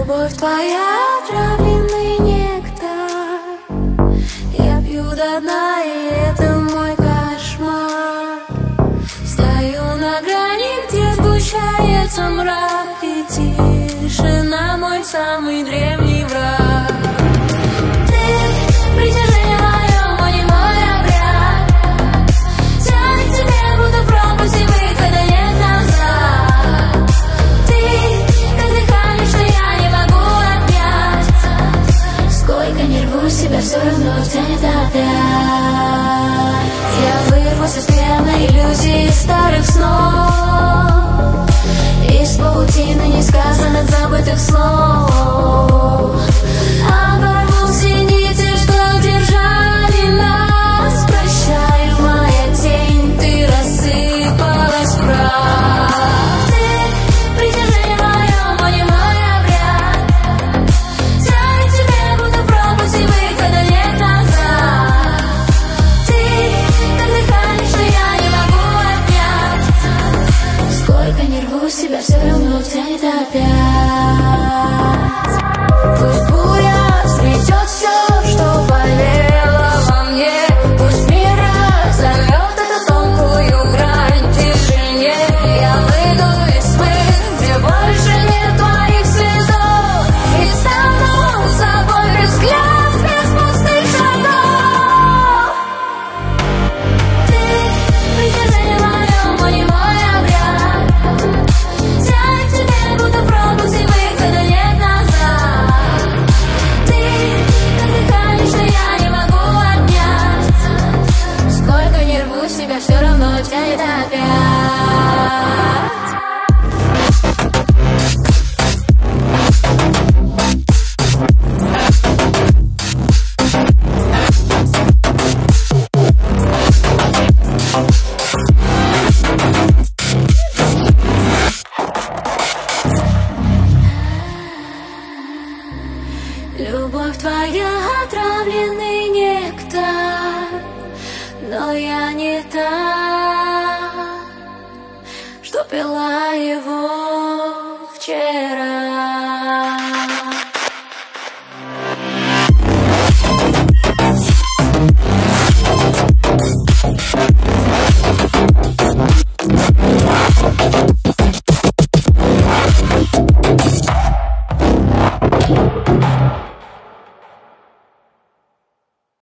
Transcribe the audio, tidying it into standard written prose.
Любовь твоя отравленный нектар. Я пью до дна, и это мой кошмар. Стою на грани, где сгущается мрак, и тишина мой самый древний враг. Ты притяжение мое, но не мой обряд. Тянет к тебе, будто пропасть, и выхода нет назад. Ты как дыхание, что я не могу отнять. Сколько не рву себя, все равно тянет опять. Я вырвусь из пьяной иллюзии старых снов, из паутины несказанных забытых слов. Оборву все нити, что держали нас. Прощай, моя тень, ты рассыпалась в прах. Ты притяжение мое, но не мой обряд. Тянет к тебе, будто пропасть, и выхода нет назад. Ты как дыхание, что я не могу отнять. Сколько не рву себя, все равно тянет опять. Пусть буря сметет все, что болело во мне. Пусть мир разорвет эту тонкую грань в тишине. Я выйду из тьмы, где больше нет твоих следов, и стану собой взгляд без пустых шагов. Ты притяжение мое, но не мой обряд. Тянет к тебе, будто пропасть, и выхода нет назад. Ты как дыхание, что я не могу отнять. Сколько не рву себя, все равно тянет опять. Любовь твоя отравленный нектар, но я не та, что пила его.